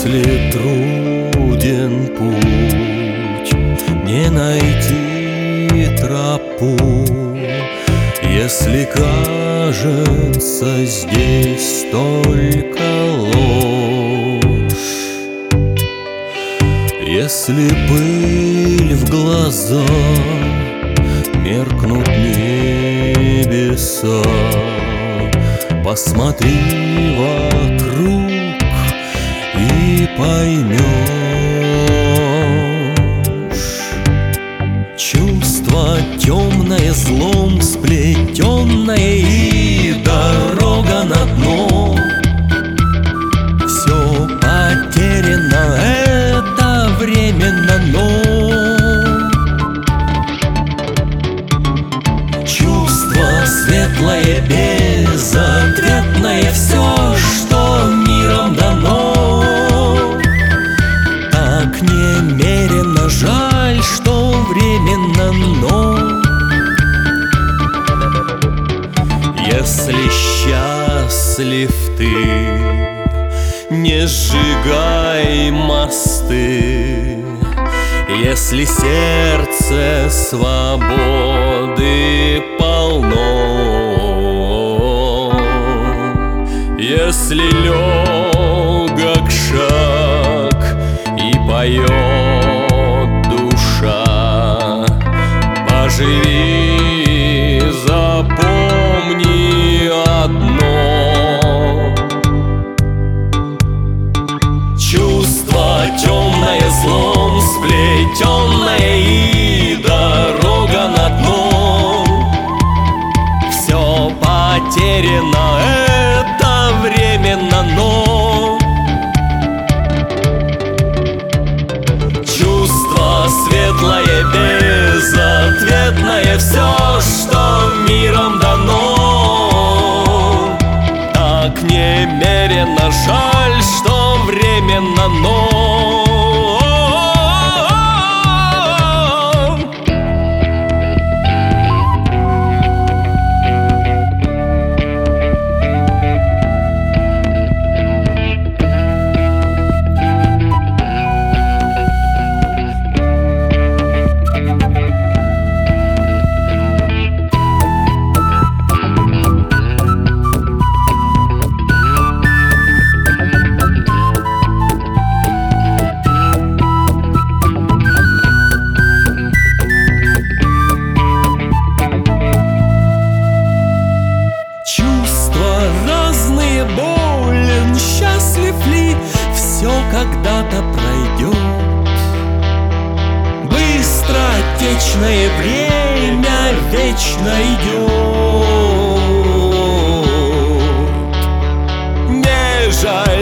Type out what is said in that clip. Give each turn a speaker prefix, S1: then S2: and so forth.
S1: Если труден путь, не найти тропу, если кажется здесь только ложь, если пыль в глаза, меркнут небеса, посмотри вокруг и поймешь. Чувство темное, злом сплетенное, и дорога на дно. Все потеряно, это временно, но чувство светлое, безответное, все, что миром дано, так немерено, жаль, что временно, но если счастлив ты, не сжигай мосты. Если сердце свободы полно, если легок шаг и поет душа, поживи, запомни одно: чувство темное, злом сплетенное, и дорога на дно. Все потеряно, это временно, но чувство светлое, безответное, все, что миром дано, так немерено, жаль, что временно, но болен, счастлив ли, все когда-то пройдет. Быстротечное время вечно идет. Не жаль